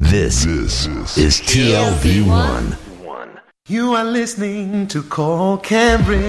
This is TLV1. You are listening to Cole Cambridge.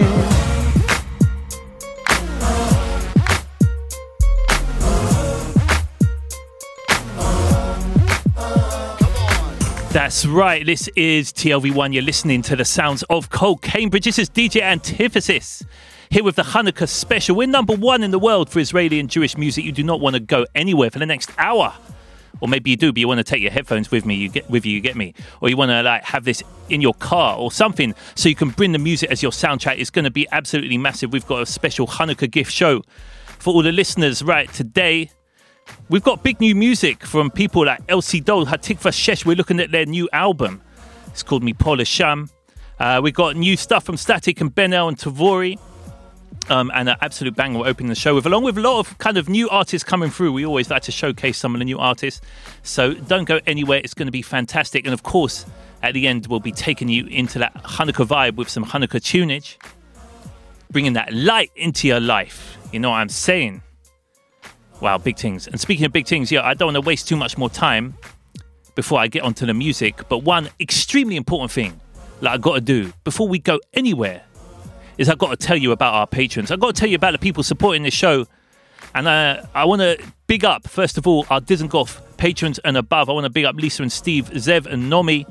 That's right, this is TLV1. You're listening to the sounds of Cole Cambridge. This is DJ Antithesis here with the Hanukkah special. We're number one in the world for Israeli and Jewish music. You do not want to go anywhere for the next hour. Or maybe you do, but you want to take your headphones with you get me. Or you want to have this in your car or something so you can bring the music as your soundtrack. It's going to be absolutely massive. We've got a special Hanukkah gift show for all the listeners. Right, today we've got big new music from people like Elsie Dole, Hatikva Shesh. We're looking at their new album. It's called Mipo L'Sham. We've got new stuff from Static and Ben El and Tavori. And an absolute banger. We're opening the show with, along with a lot of kind of new artists coming through. We always like to showcase some of the new artists. So don't go anywhere. It's going to be fantastic. And of course, at the end, we'll be taking you into that Hanukkah vibe with some Hanukkah tunage. Bringing that light into your life. You know what I'm saying? Wow, big things. And speaking of big things, I don't want to waste too much more time before I get onto the music. But one extremely important thing that I've got to do before we go anywhere is I've got to tell you about our patrons. I've got to tell you about the people supporting this show. And I want to big up, first of all, our Dizengoff patrons and above. I want to big up Lisa and Steve, Zev and Naomi,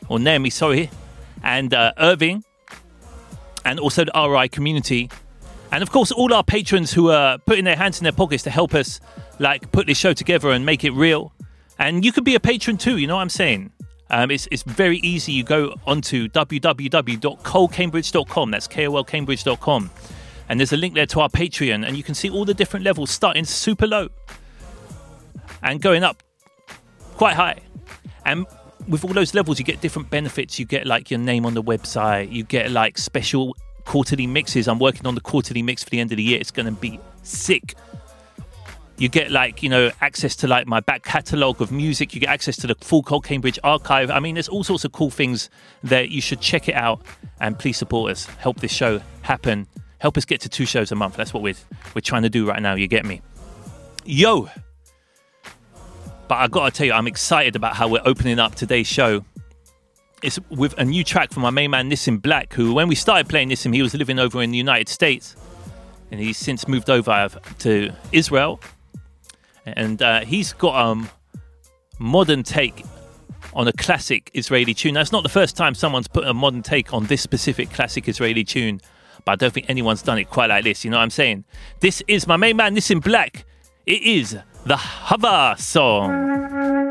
and Irving, and also the RI community. And of course, all our patrons who are putting their hands in their pockets to help us put this show together and make it real. And you could be a patron too, you know what I'm saying? It's very easy. You go onto www.colecambridge.com. That's KOLcambridge.com. And there's a link there to our Patreon. And you can see all the different levels starting super low and going up quite high. And with all those levels, you get different benefits. You get your name on the website. You get special quarterly mixes. I'm working on the quarterly mix for the end of the year. It's going to be sick. You get access to my back catalogue of music. You get access to the full Cole Cambridge archive. I mean, there's all sorts of cool things that you should check it out. And please support us. Help this show happen. Help us get to 2 shows a month. That's what we're trying to do right now. You get me? Yo! But I got to tell you, I'm excited about how we're opening up today's show. It's with a new track from my main man, Nissim Black, who, when we started playing Nissim, he was living over in the United States. And he's since moved over to Israel. And he's got a modern take on a classic Israeli tune. Now, it's not the first time someone's put a modern take on this specific classic Israeli tune, but I don't think anyone's done it quite like this, you know what I'm saying? This is my main man, Nissim Black. It is the Hava song.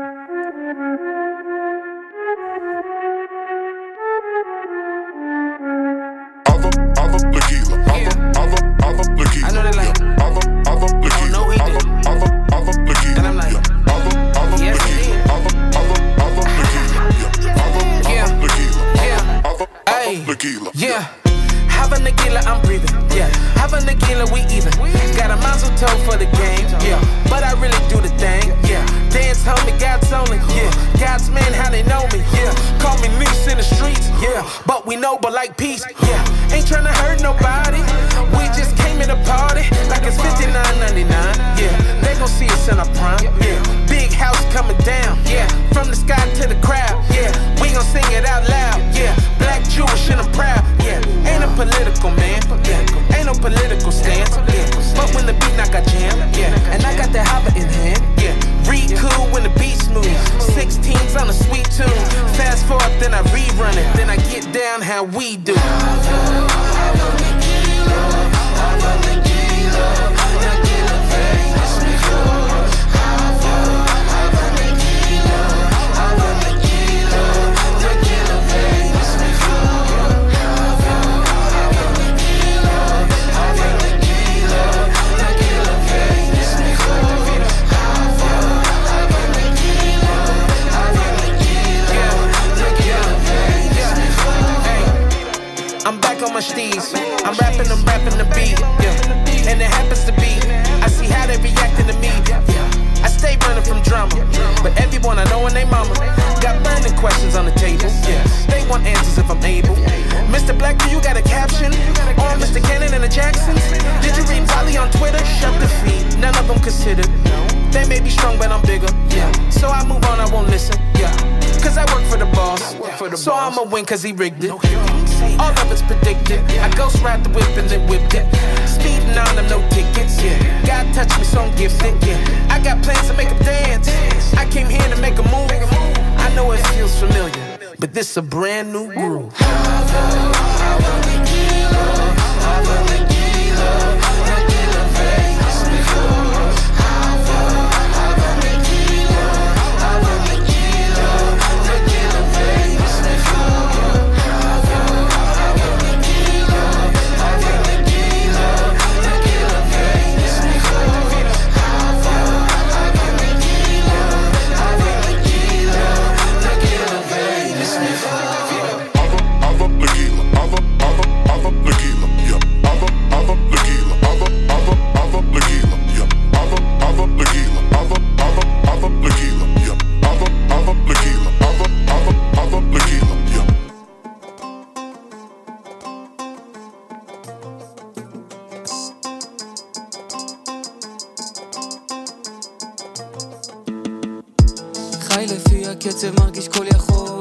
Yeah, have a Nagila, I'm breathing. Yeah, have a Nagila, we even. Got a mazel tov for the game. Yeah, but I really do the thing. Yeah, dance homie, God's only. Yeah, God's man, how they know me. Yeah, call me niece in the streets. Yeah, but we know, but like peace. Yeah, ain't tryna hurt nobody. We just came in a party like it's $59.99. Yeah, they gon' see us in our prime. Yeah, big house coming down. Yeah, from the sky to the crowd. Yeah, we gon' sing it out loud. Yeah, black Jewish and I'm proud. Yeah, ain't a political man. Yeah, ain't no political stance. Yeah, but when the beat knock I jam. Yeah, and I got the Hava in hand. Yeah, read cool when the beat smooth. 16s on a sweet tune. Fast forward, then I rerun it. Then I get down how we do. My steez. I'm rapping the beat, yeah. And it happens to be, I see how they reacting to me, yeah. I stay running from drama, but everyone I know and they mama got burning questions on the table, yeah. They want answers if I'm able. Mr. Black, do you got a caption? Or Mr. Cannon and the Jacksons? Did you read Polly on Twitter? Shut the feet, none of them considered. They may be strong, but I'm bigger, yeah. So I move on, I won't listen, yeah. So I'ma win cause he rigged it. All of it's predicted. I ghost ride the whip and then whipped it. Speeding on them, no tickets. God touch me, so I'm gifted. I got plans to make them dance. I came here to make a move. I know it feels familiar, but this a brand new groove. חי לפי הקצב, מרגיש כל יכול,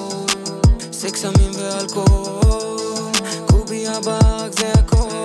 סקס, סמים ואלכוהול, קוביה ברק זה הכל,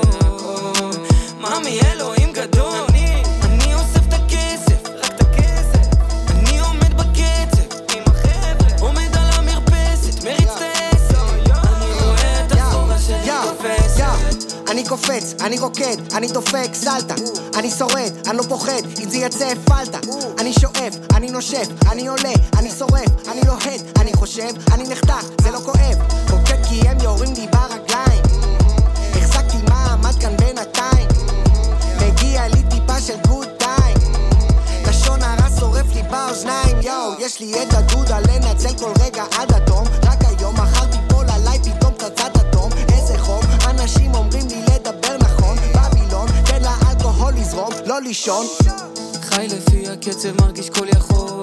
מאמי אלוהים גדול, אני אוסף את הכסף, רק את הכסף, אני עומד בקצב, עם החבר'ה, עומד על המרפסת, מריץ את העסק, אני רואה את הסחורה שלי תופסת. אני קופץ, אני רוקד, אני דופק סלטה, אני שורד, אני לא פוחד, אם זה יצא פלטה, אני שואף, אני נושף, אני עולה, אני שורף, אני לוהד, אני חושב, אני נחתך, זה לא כואב, רוקד כי הם יורים לי ברגליים, החזקתי מעמד כאן בינתיים, מגיע לי טיפה של גוד טיים, לשון הרע שורף לי באוזניים, יאו, יש לי את הדודה לנצל כל רגע עד אדום, רק היום מחר תיפול עליי פתאום פצצת אטום, איזה חום, אנשים אומרים לי לדבר נכון, בבילון, תן לאלכוהול לזרום, לא לישון, חי לפי הקצב, מרגיש כל יכול,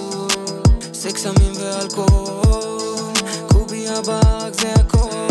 סקס, סמים ואלכוהול, קוביה ברק זה הכל,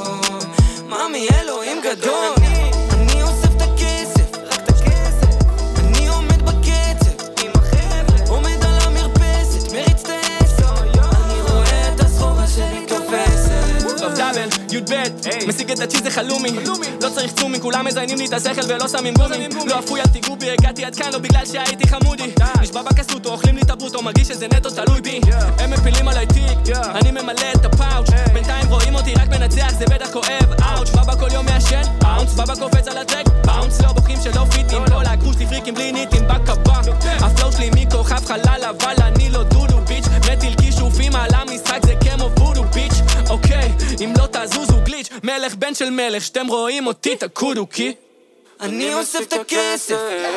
מאמי אלוהים גדול, אני אוסף את הכסף, רק את הכסף, אני עומד בקצב, עם החבר'ה, עומד על המרפסת, מריץ את העסק, אני רואה את הסחורה שלי תופסת. טוב דאבל, י"ב, משיג את הצ'יז זה חלומי, לא צריך צומי, כולם מזיינים לי את השכל ולא שמים גומי, לא אפוי אל תיגעו בי, הגעתי עד כאן לא בגלל שהייתי חמודי, נשבע בקסוטו, אוכלים לי את הברוטו, מרגיש שזה נטו תלוי בי, הם מפילים עליי תיק, אני ממלא את הפאוץ', בינתיים רואים אותי רק מנצח, זה בטח כואב, אאוץ', בבא כל יום מעשן, באונס, בבא קופץ על הטרק, באונס, לא בוחרים שלא פיטים, כל הגרוש לי פריקים בלי ניטים, בקבה, הפלואו שלי מכוכב חלל, אבל אני לא דודו ביץ', מטיל כישופים על המשחק, זה כמו וודו ביץ', אוקיי, אם לא תזוזו גליץ', מלך בן של מלך, שאתם רואים אותי תקודו כי אני אוסף את הכסף,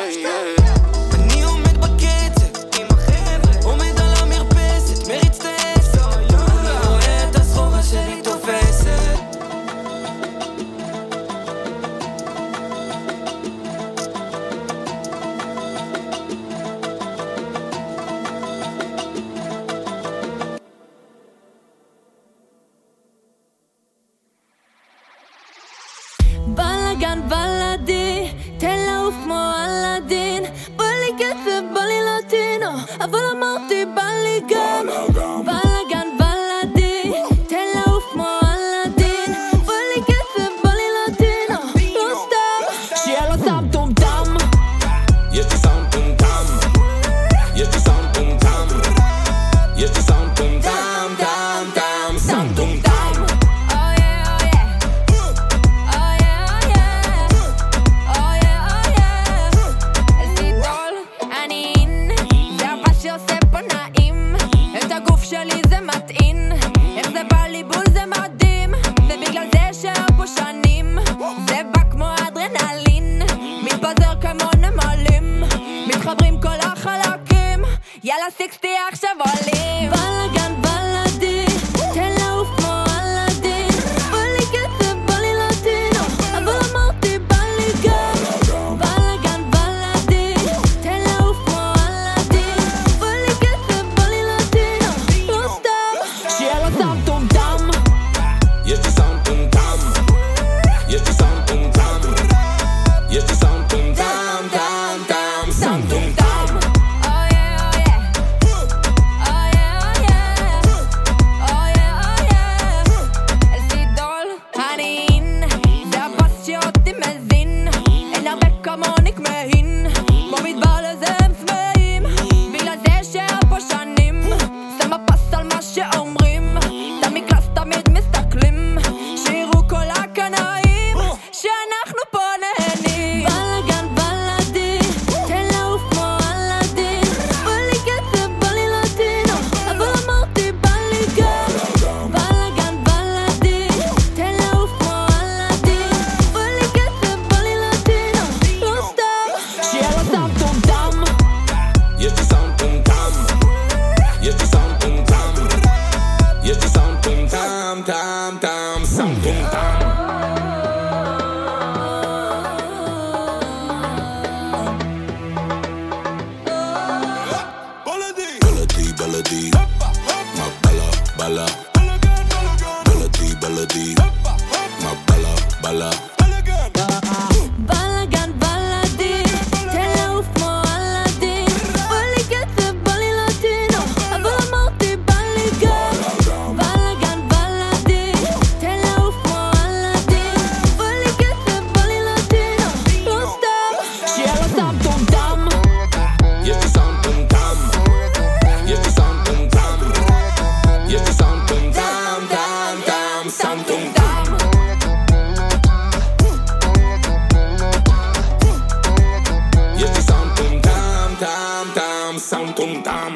אני עומד בקצב, עם החבר'ה, עומד על המרפסת, מריץ את העסק, אני רואה את הסחורה שלי תופסת. בלגן בלדי, תן לעוף כמו אלדין, בא לי קצב, בא לי לטינו, אבל אמרתי בא לי גם בלגן בלדי, תן לעוף כמו אלדין, בא לי קצב, בא לי לטינו, לא סתם שיהיה לו סאונד טום טם, יש לי סאונד טום טם, יש לי סאונד טום טם, יש לי סאונד טום טם טם טם, סאונד טום טם. שעושה פה נעים, Baladi, my bala. Baladi, my bala. בלגן בלדי, תן לעוף כמו אלאדין. בא לי קצב, בא לי לטינו, אבל אמרתי בא לי גם. בלגן בלדי, תן לעוף כמו אלאדין. בא לי קצב, בא לי לטינו, לא סתם. שיהיה לו סאונד טומטם. יש לי סאונד טומטם. יש לי סאונד טומטם. יש לי סאונד טומטם, טם, סאונד טומטם. Sound tum tam.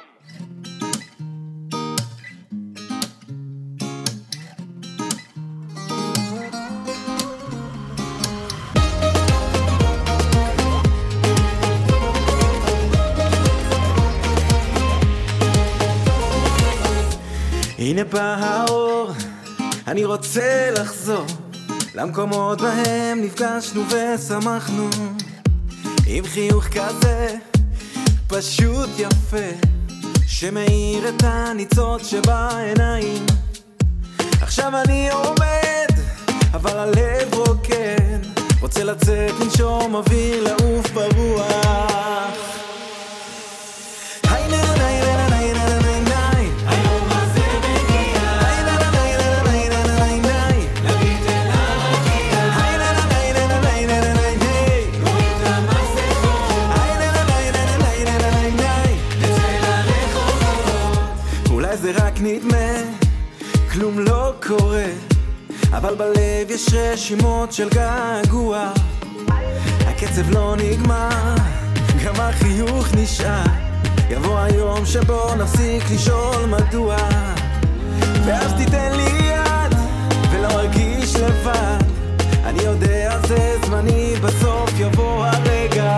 הנה בא האור, אני רוצה לחזור למקומות בהם נפגשנו ושמחנו, עם חיוך כזה פשוט יפה שמאיר את הניצות שבעיניים. עכשיו אני עומד אבל הלב רוקד, רוצה לצאת לנשום אוויר לעוף ברוח. זה רק נדמה, כלום לא קורה, אבל בלב יש רשימות של געגוע. הקצב לא נגמר, גם החיוך נשאר. יבוא היום שבו נפסיק לשאול מדוע, ואז תיתן לי יד ולא ארגיש לבד. אני יודע זה זמני, בסוף יבוא הרגע.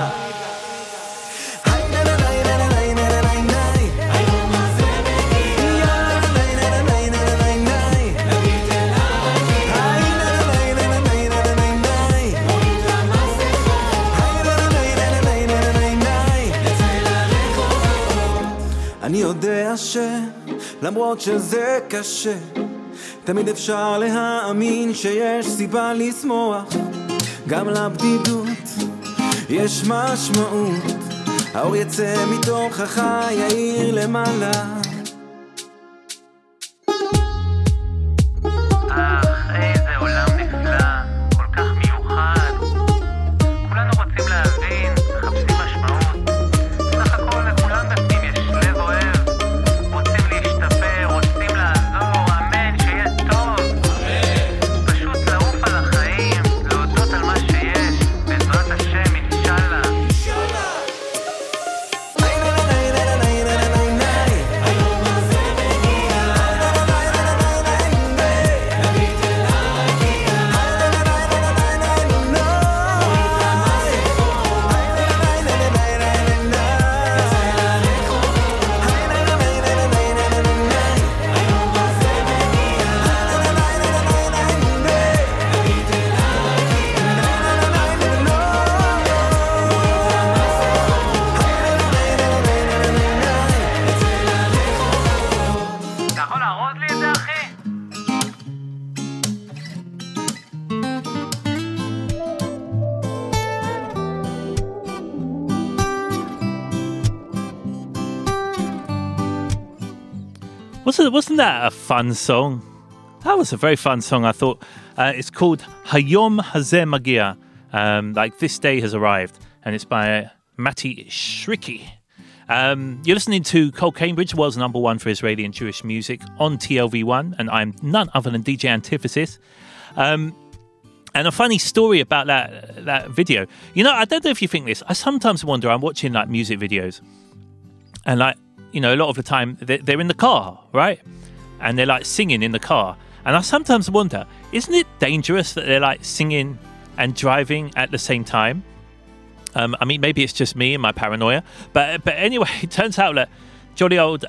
אני יודע שלמרות שזה קשה, תמיד אפשר להאמין שיש סיבה לשמוח. גם לבדידות יש משמעות, האור יצא מתוכך יאיר למעלה. איזה עולם נפלא, כל כך מיוחד. כולנו רוצים להבין, מחפשים משמעות. סך הכל לכולם בפנים יש לב אוהב, רוצים להשתפר, רוצים לעזור, אמן, שיהיה טוב. פשוט לעוף על החיים, להודות על מה שיש, בעזרת השם, אינשאללה. Wasn't that a fun song? That was a very fun song, I thought. It's called Hayom Hazeh Magia, like this day has arrived, and it's by Mati Shriki. You're listening to Cole Cambridge, world's number one for Israeli and Jewish music on TLV1, and I'm none other than DJ Antithesis. And a funny story about that video. You know, I don't know if you think this. I sometimes wonder, I'm watching like music videos, and like, you know, a lot of the time they're in the car, right? And they're like singing in the car. And I sometimes wonder, isn't it dangerous that they're like singing and driving at the same time? I mean, maybe it's just me and my paranoia. But anyway, it turns out that jolly old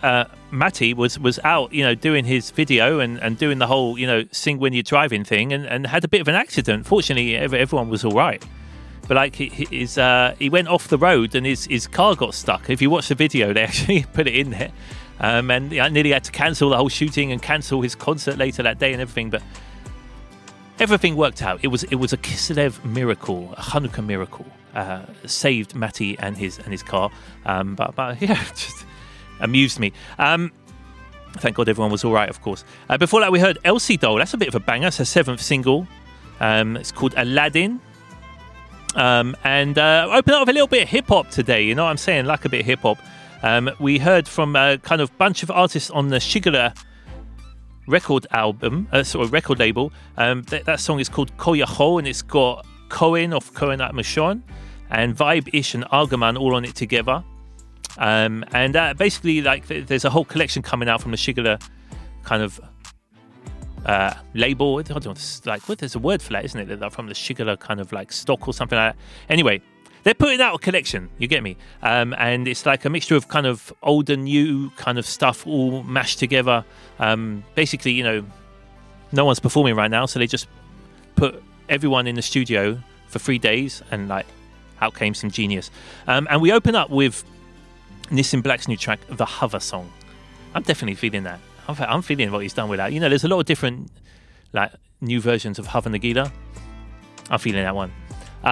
Matty was out, doing his video and doing the whole, sing when you're driving thing, and had a bit of an accident. Fortunately, everyone was all right. But like he went off the road and his car got stuck. If you watch the video, they actually put it in there. And I nearly had to cancel the whole shooting and cancel his concert later that day and everything. But everything worked out. It was a Kislev miracle, a Hanukkah miracle. Saved Matty and his car. But yeah, just amused me. Thank God everyone was all right, of course. Before that, we heard Elsie Doll. That's a bit of a banger. It's her 7th single. It's called Aladdin. And open up a little bit of hip-hop today. You know what I'm saying? Like a bit of hip-hop. We heard from a kind of bunch of artists on the Shigala record label. That song is called Koyaho, and it's got Cohen of Cohen at Mashon and Vibe Ish and Argaman all on it together. And basically, like, there's a whole collection coming out from the Shigala kind of label. I don't know, like, what? There's a word for that, isn't it? Like from the Shigala kind of like stock or something like that. Anyway, they're putting out a collection. You get me? And it's like a mixture of kind of old and new kind of stuff all mashed together. Basically, no one's performing right now, so they just put everyone in the studio for 3 days, and like out came some genius. And we open up with Nissim Black's new track, The Hover Song. I'm definitely feeling that. I'm feeling what he's done with that. There's a lot of different like new versions of Hover Nagila. I'm feeling that one.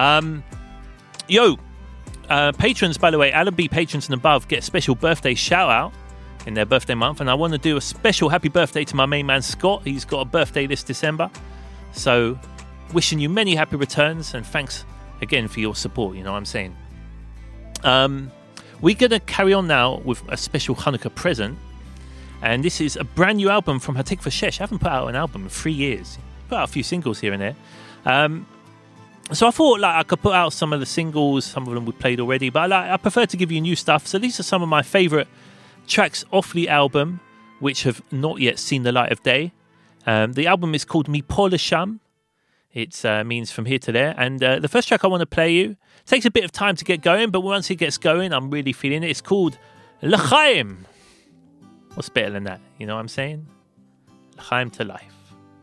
Patrons, by the way, Allenby patrons and above get a special birthday shout out in their birthday month, and I want to do a special happy birthday to my main man Scott. He's got a birthday this December, so wishing you many happy returns, and thanks again for your support. You know what I'm saying? We're going to carry on now with a special Hanukkah present, and this is a brand new album from Hatikva Shesh. I haven't put out an album in 3 years. Put out a few singles here and there. So I thought like I could put out some of the singles, some of them we played already, but I prefer to give you new stuff. So these are some of my favourite tracks off the album, which have not yet seen the light of day. The album is called Mipo L'Sham. It means from here to there. And the first track I want to play you takes a bit of time to get going, but once it gets going, I'm really feeling it. It's called L'Chaim. What's better than that? You know what I'm saying? L'Chaim to life.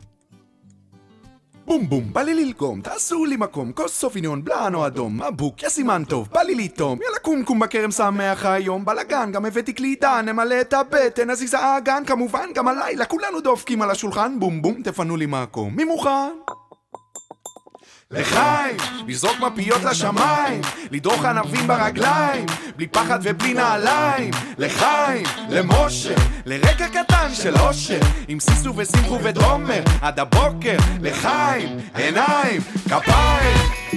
בום בום, בא לי ללקום, תעשו לי מקום, כוס סופיניון, בלענו אדום, מבוק, יא סימן טוב, בא לי לטום, יאללה קומקום בכרם שמח היום, בלגן, גם הבאתי קליטה, נמלא את הבטן, אז יזע האגן, כמובן, גם הלילה, כולנו דופקים על השולחן, בום בום, תפנו לי מקום, מי מוכן? לחיים, לזרוק מפיות לשמיים, לדרוך ענבים ברגליים, בלי פחד ובלי נעליים. לחיים, למשה, לרגע קטן של אושר, עם סיסו ושמחו ודומר, עד הבוקר. לחיים, עיניים, כפיים.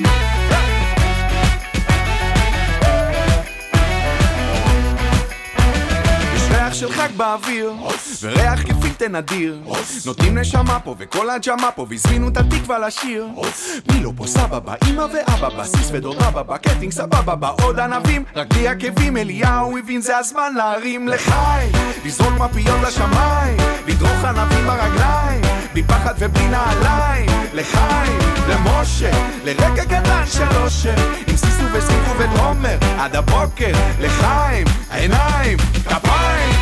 ריח של חג באוויר, וריח כפילטן אדיר, נותנים נשמה פה וכל הג'מה פה, והזמינו את התקווה לשיר. מי לא פה סבבה, אמא ואבא, בסיס ודודה בבא, קטינג סבבה, בעוד ענבים, רק בלי עקבים. אליהו הבין זה הזמן להרים. לחיים, לזרוק מפיות לשמיים, לדרוך ענבים ברגליים, בלי פחד ובלי נעליים. לחיים, למשה, לרגע קטן של אושר, עם סיסו ושמחו ודומר, עד הבוקר. לחיים, העיניים, כפיים.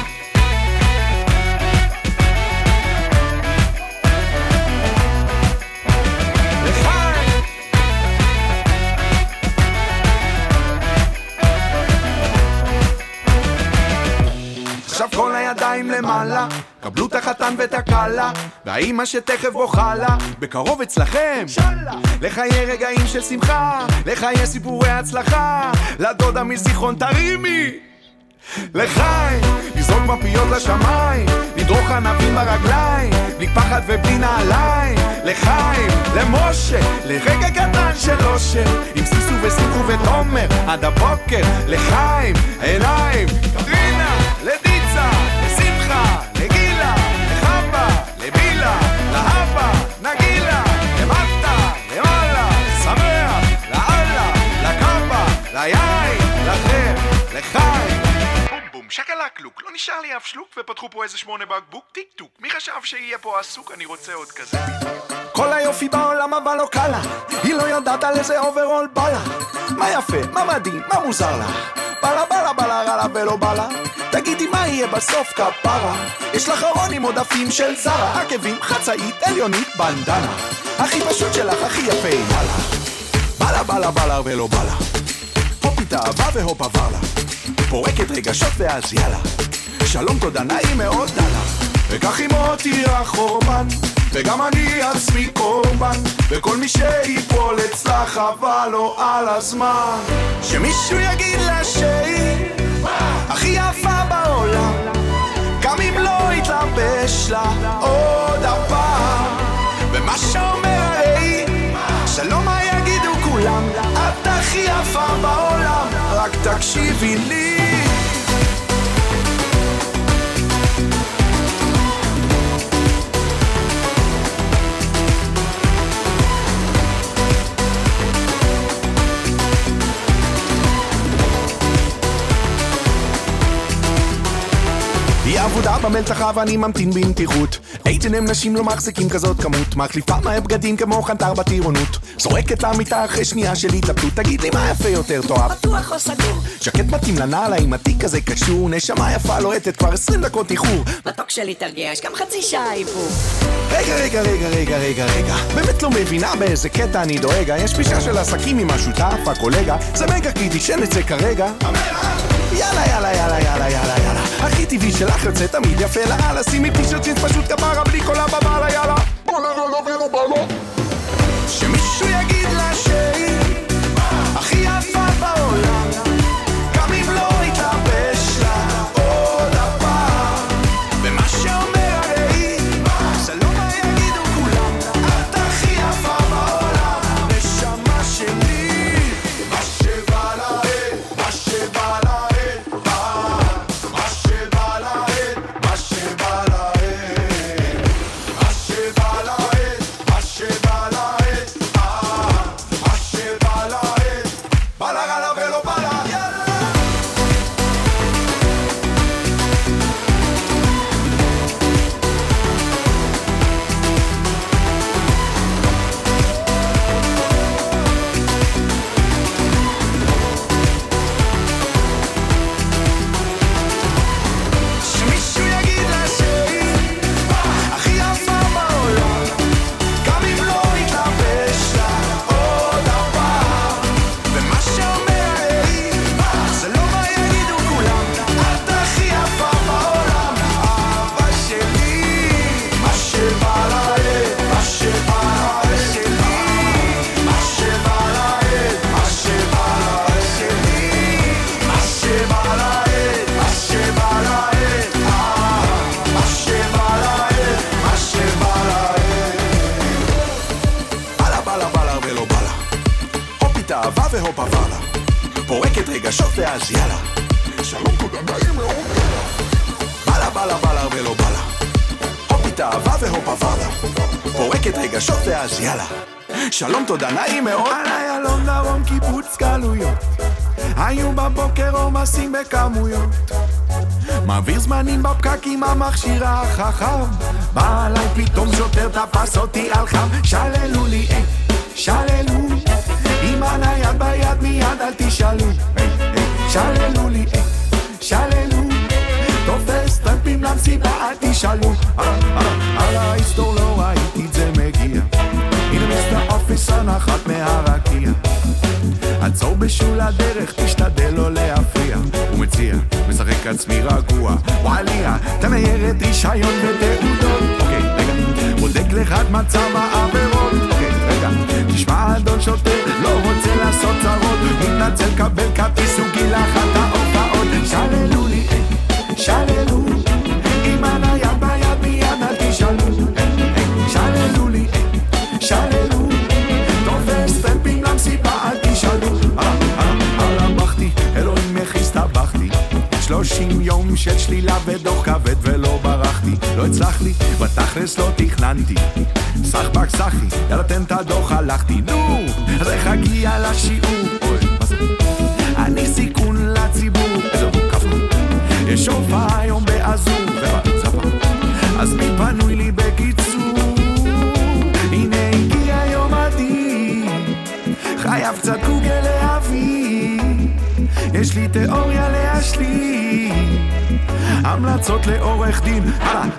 עכשיו כל הידיים למעלה, קבלו את החתן ואת הקלה, והאימא שתכף בוחלה, בקרוב אצלכם לחיי רגעים של שמחה, לחיי סיפורי הצלחה, לדודה מזיכרון תרימי. לחיים, לזרוק מפיות לשמיים, לדרוך ענבים ברגליים, בלי פחד ובלי נעליים. לחיים, למשה, לרגע קטן של אושר, עם סיסו ושמחו ותומר, עד הבוקר. לחיים, עיניים, קטרינה, לדיצה, לשמחה, לגילה, לחפה, לבילה, להבה, נגילה, למטה, למעלה, שמח, לאללה, לקפה, ליין, לחם, לחיים. שקלקלוק, לא נשאר לי אף שלוק, ופתחו פה איזה 8 בקבוק, טיק טוק. מי חשב שיהיה פה עסוק? אני רוצה עוד כזה. כל היופי בעולם אבל לא קלה, היא לא יודעת על איזה אוברול בא לה. מה יפה, מה מדהים, מה מוזר לה? בלה בלה בלה רלה ולא בלה, תגידי מה יהיה בסוף כפרה, יש לך ארון עם עודפים של זרה, עקבים, חצאית, עליונית, בנדנה, הכי פשוט שלך, הכי יפה, יאללה. בלה בלה בלה ולא בלה, הופ התאהבה והופ עבר לה, פורקת רגשות ואז יאללה, שלום תודה נעים מאוד דלה, וכך עם אותי החורבן, וגם אני עצמי קורבן, וכל מי שיפול אצלך אבל לא על הזמן, שמישהו יגיד לה שהיא הכי יפה בעולם, גם אם לא יתלבש לה עוד הפעם, ומה שאומר הרי שלום מה יגידו כולם, את הכי יפה בעולם, רק תקשיבי לי. היא עבודה במלתחה ואני ממתין במתיחות, אייג'ן הם נשים לא מחזיקים כזאת כמות, מחליפה מהר בגדים כמו חנטר בטירונות, זורקת למיטה אחרי שנייה של התלבטות, תגיד לי מה יפה יותר תואב? בטוח או סגור? שקט מתאים לנעלה עם התיק כזה קשור, נשמה יפה לוהטת כבר 20 דקות איחור, מתוק שלי תרגיע, יש גם חצי שעה איפור. רגע, באמת לא מבינה באיזה קטע אני דואגה, יש פגישה של עסקים עם השותף, הקולגה, זה מגה קריטי שנצא כרגע, יאללה, הכי טבעי שלך יוצא תמיד יפה לאללה, שימי טישרט ג'ינס פשוט כפרה בלי כל הבבלה, יאללה שמישהו יגיד לה שהיא הכי יפה בעולם, גם אם לא יתלבש לה עוד הפעם, ומה שאומר הרי שלום מה יגידו כולם, את הכי יפה בעולם, נשמה שלי, מה שבא להם, מה שבא להם, והופ עבר לה, פורקת רגשות ואז יאללה, שלום תודה נעים מאוד בלה ולא בלה, הופ התאהבה והופ עבר לה, פורקת רגשות ואז יאללה, שלום תודה נעים מאוד. על איילון דרום קיבוץ גלויות, היו בבוקר עומסים בכמויות, מעביר זמנים בפקקים המכשיר החכם, בא עליי פתאום שוטר תפס אותי על חם, שללו לי שללו עם הנייד ביד מיד אל תשאלו, שללו לי, שללו תופס טרמפים למסיבה אל תשאלו, על ההיסטור לא ראיתי את זה מגיע, הנה מיסטר אופיסר נחת מהרקיע, עצור בשול הדרך תשתדל לא להפריע, הוא מציע, משחק עצמי רגוע, וואליה, תניירת רישיון ותעודות, אוקיי, רגע, בודק לך את מצב העבירות, אוקיי, רגע, תשמע אדון שוטר, לא רוצה לעשות צרות, מתנצל קבל כרטיס וגילה אחת ההופעות, שללו לי, שללו, עם הנייד ביד מיד אל תשאלו, שללו לי, שללו, תופס טרמפים למסיבה אל תשאלו, על המחתי, אלוהים מכיס טבחתי, 30 יום של שלילה ודוח כבד ולא ברחתי, לא הצלחתי, בתכלס לא תכננתי, סחבק סחי, יאללה תן את הדוח הלכתי, נו, אז איך אגיע לשיעור? אוי, מה זה? אני סיכון לציבור, איזו כפה, יש הופעה היום באזור, ובצפה, אז מי פנוי לי בקיצור, הנה הגיע יום הדין, חייב קצת גוגל להביא, יש לי תיאוריה להשלים, המלצות לעורך דין.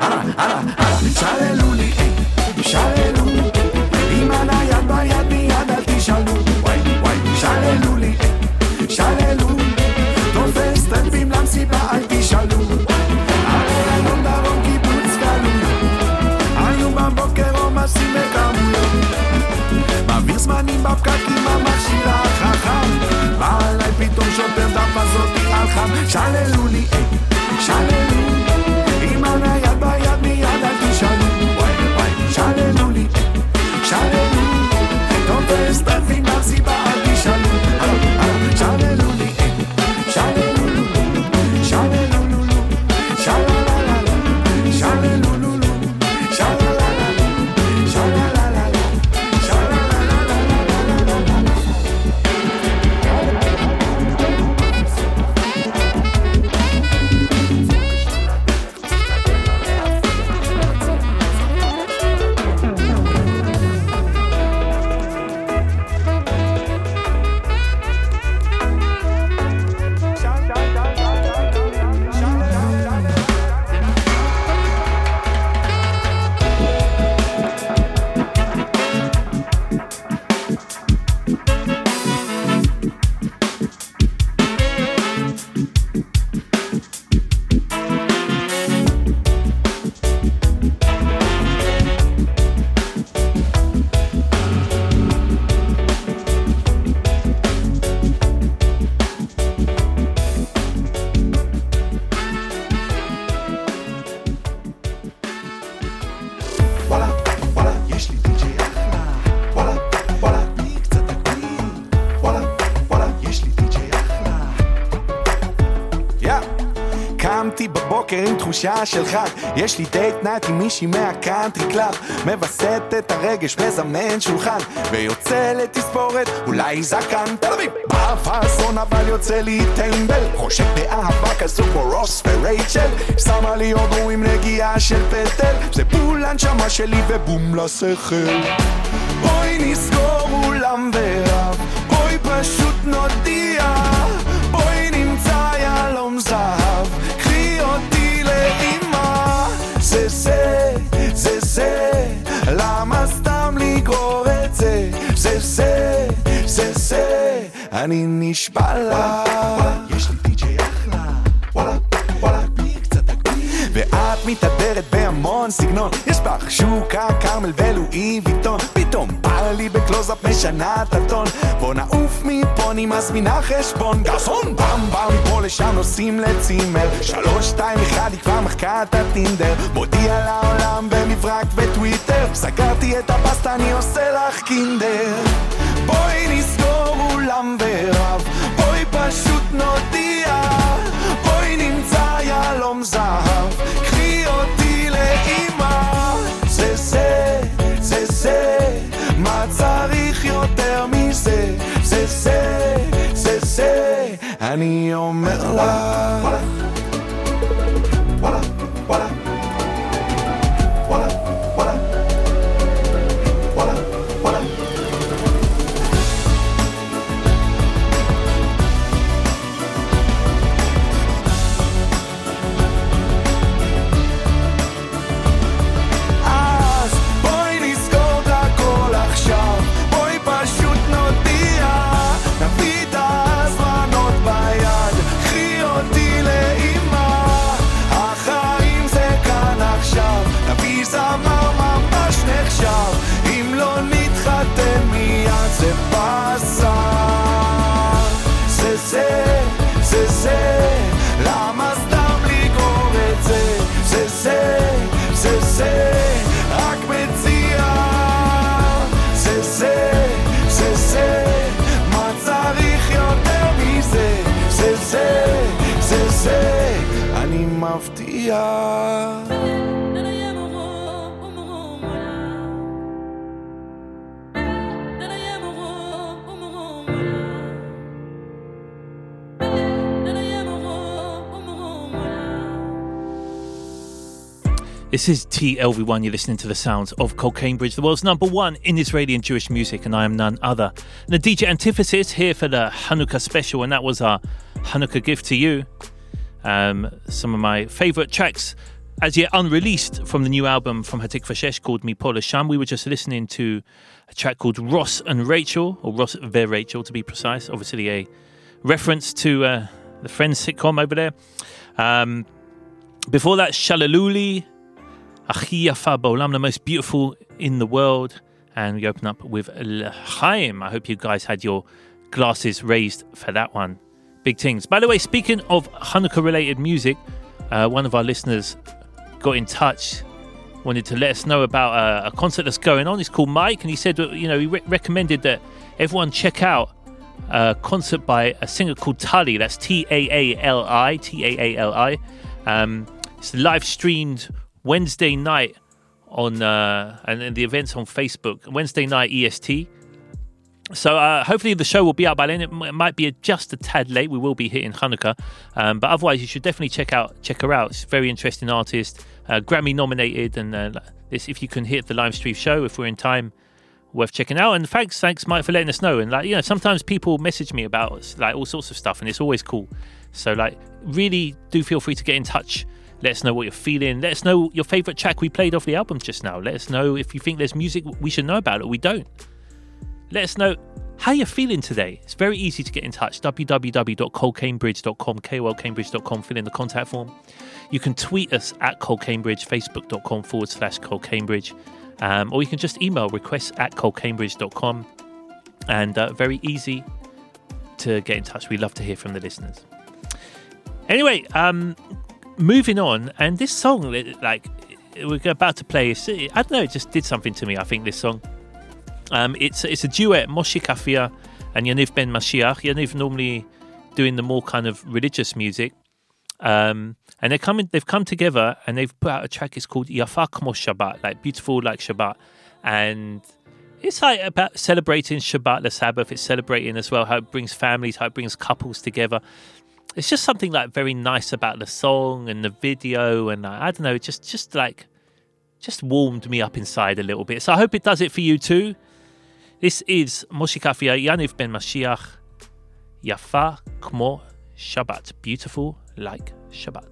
שללו לי, שללו, עם הנייד ביד מיד אל תשאלו. שללו לי, שללו, תופס טרמפים למסיבה אל תשאלו. הרי אלון דרום קיבוץ גלוי, היו בבוקר עומסים בכמויות, מעביר זמנים בפקקים המכשיר החכם, בא עליי פתאום שוטר תפס אותי על חם. שללו לי, שללו, עם הנייד ביד מיד אל תשאלו. שללו לי, שללו, תופס טרמפים למסיבה אל תשאלו. שללו לי, שללו, שללו, שללו, שללו, עם תחושה של חג, יש לי דייט נייט עם מישהי מהקאנטרי קלאב, מבסט את הרגש, מזמן שולחן ויוצא לתספורת, אולי זקן תל אביב בפאסון, אבל יוצא לי טמבל, חושק באהבה כזו כמו רוס ורייצ'ל, שמה לי הודו עם נגיעה של פטל, זה בול הנשמה שלי ובום לשכל. בואי נסגור אולם ורב, בואי פשוט נודיע, בואי נמצא ילום זהב, קחי אותי לאמא. זה זה, זה זה, למה סתם לגרור את זה? זה זה, זה זה, אני נשבע לה. יש לי די-ג'יי אחלה, וואלה, וואלה, קצת תקביל, ואת מתהדרת בהמון סגנון, יש בך שוקה, קרמל ולואי ויטון, פתאום בא לי בקלוז-אפ משנה את הטון, בוא נעוף מפה, אני מזמינה חשבון גרסון, במ במ מפה לשם נוסעים לצימר, 3, 2, 1 היא כבר מחכה את הטינדר, מודיע לעולם במברק וטוויטר, סגרתי את הבסטה, אני עושה לך קינדר. בואי נסגור אולם ורב, בואי פשוט נודיע, בואי נמצא ילום זהב, קחי אותי לאמא. זה זה, זה זה, מה צריך יותר מזה? זה זה, זה זה, אני אומר לך. וואלה, וואלה, וואלה, וואלה, וואלה, וואלה. אז בואי נסגור את הכל עכשיו, בואי פשוט נודיע, נביא את הזמנות ביד, קחי אותי לאמא, החיים זה כאן עכשיו, נביא זמר ממש נחשב, אם לא נתחתן מיד זה פסה. זה זה, זה זה, למה סתם לגרור את זה? זה זה, זה זה, רק מציע. זה זה, זה זה, מה צריך יותר מזה? זה זה, זה זה, אני מבטיח. This is TLV1. You're listening to the sounds of Cocaine Bridge, the world's #1 in Israeli and Jewish music, and I am none other than the DJ Antithesis, here for the Hanukkah special, and that was our Hanukkah gift to you. Some of my favourite tracks as yet unreleased from the new album from Hatikva Shesh called Mipo L'Sham. We were just listening to a track called Ross and Rachel, or Ross ve Rachel to be precise, obviously a reference to the Friends sitcom over there. Before that, Shalaluli, Achi Yafa Ba'olam, the most beautiful in the world. And we open up with L'Chaim. I hope you guys had your glasses raised for that one. Big things. By the way, speaking of Hanukkah-related music, one of our listeners got in touch, wanted to let us know about a concert that's going on. It's called Mike, and he said, he recommended that everyone check out a concert by a singer called Tali. That's Taali, Taali. It's live streamed Wednesday night on and the event's on Facebook. Wednesday night EST. So hopefully the show will be out by then. It might be just a tad late. We will be hitting Hanukkah, but otherwise you should definitely check her out. She's a very interesting artist, Grammy nominated, and if you can hit the live stream show, if we're in time, worth checking out. And thanks Mike for letting us know. And sometimes people message me about all sorts of stuff, and it's always cool. So really do feel free to get in touch. Let us know what you're feeling. Let us know your favourite track we played off the album just now. Let us know if you think there's music we should know about or we don't. Let us know how you're feeling today. It's very easy to get in touch. www.colcambridge.com, kolcambridge.com, fill in the contact form. You can tweet us at colcambridge, facebook.com/colcambridge, or you can just email requests@colcambridge.com. And very easy to get in touch. We love to hear from the listeners. Anyway, moving on, and this song, we're about to play, I don't know, it just did something to me, I think, this song. It's a duet, Moshe Kafia and Yaniv Ben Mashiach. Yaniv normally doing the more kind of religious music, and they've come together and they've put out a track. It's called Yafa Kmo Shabbat, like beautiful like Shabbat, and it's like about celebrating Shabbat, the Sabbath. It's celebrating as well how it brings families, how it brings couples together. It's just something very nice about the song and the video, and I don't know, just warmed me up inside a little bit. So I hope it does it for you too. This is Moshe Kafia, Yaniv Ben Mashiach, Yafa Kmo Shabbat, beautiful like Shabbat.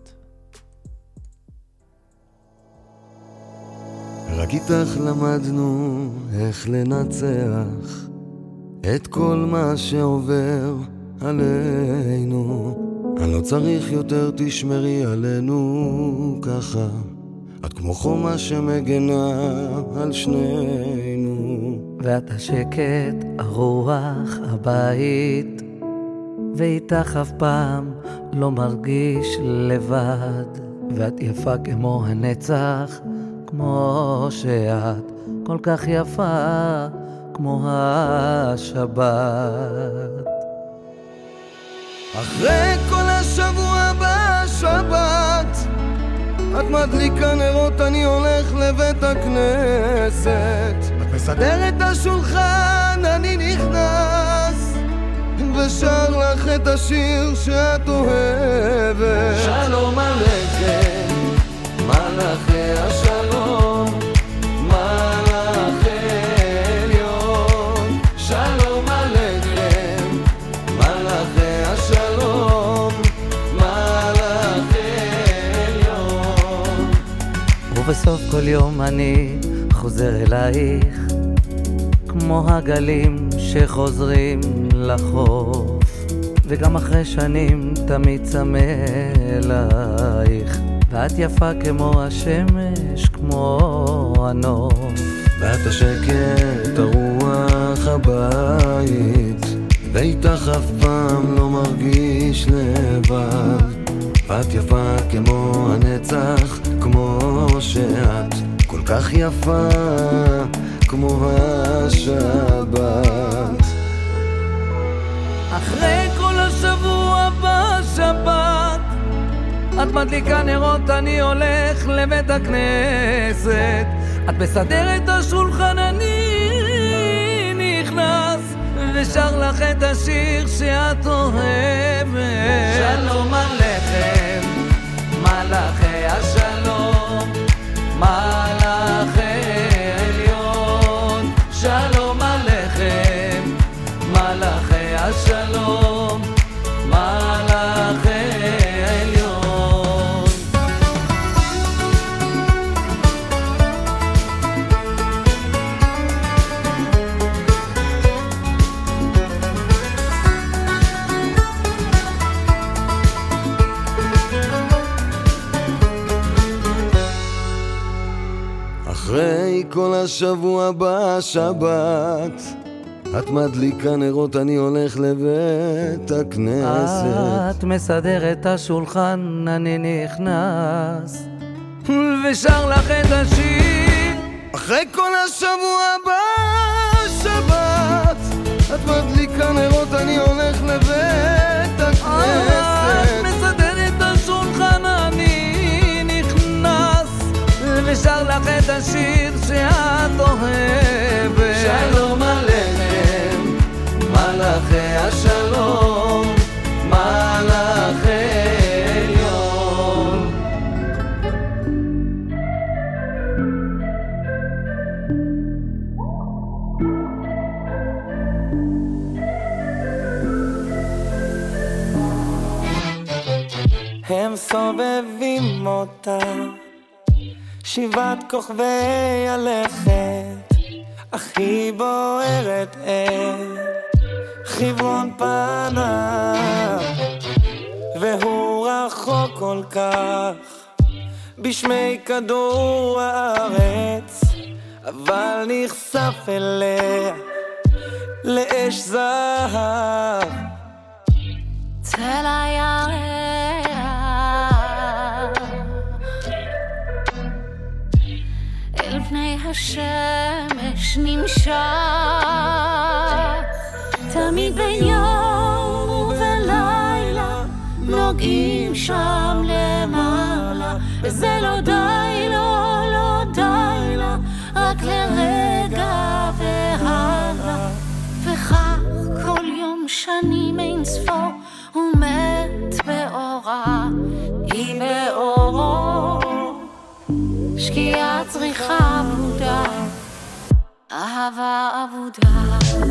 רק איתך למדנו איך לנצח את כל מה שעובר עלינו. אני לא צריך יותר, תשמרי עלינו ככה. את כמו חומה שמגנה על שנינו. ואת השקט, הרוח, הבית, ואיתך אף פעם לא מרגיש לבד. ואת יפה כמו הנצח, כמו שאת כל כך יפה, כמו השבת. אחרי כל השבוע בשבת את מדליקה נרות, אני הולך לבית הכנסת. את מסדרת את השולחן, אני נכנס ושר לך את השיר שאת אוהבת. שלום עליכם, מלאכי השלום, מלאכי עליון. שלום עליכם, מלאכי השלום, מלאכי עליון. ובסוף כל יום אני חוזר אלייך, כמו הגלים שחוזרים לחוף, וגם אחרי שנים תמיד צמא אלייך. ואת יפה כמו השמש, כמו הנוף. ואת השקט, הרוח, הבית, ואיתך אף פעם לא מרגיש לבד. ואת יפה כמו הנצח, כמו שאת כל כך יפה, כמו השבת. אחרי כל השבוע בשבת את מדליקה נרות, אני הולך לבית הכנסת. את מסדרת את השולחן, אני נכנס ושר לך את השיר שאת אוהבת. שלום עליכם, מלאכי השלום, מלאכי עליון. שלום עליכם, מלאכי השלום, מלאכי אחרי כל השבוע בשבת את מדליקה נרות, אני הולך לבית הכנסת. את מסדרת השולחן, אני נכנס ושר לך את השיר. אחרי כל השבוע בשבת את מדליקה נרות, אני הולך לבית הכנסת. את מסדרת השולחן, אני נכנס ושר לך את השיר שאת אוהבת. שלום עליכם מלאכי השלום, מלאכי עליון. הם סובבים אותה שבעת כוכבי הלכת, הכי בוערת חברון פניו, והוא רחוק כל כך בשמי כדור הארץ, אבל נחשף אליה לאש זהב. צל הירח אל פני השמש נמשך, תמיד בין יום ולילה נוגעים שם למעלה, וזה לא די, לא די לה, רק לרגע והלאה. וכך כל יום שנים אין ספור הוא מת באורה, היא באורו, שקיעה צריכה עבודה, אהבה עבודה.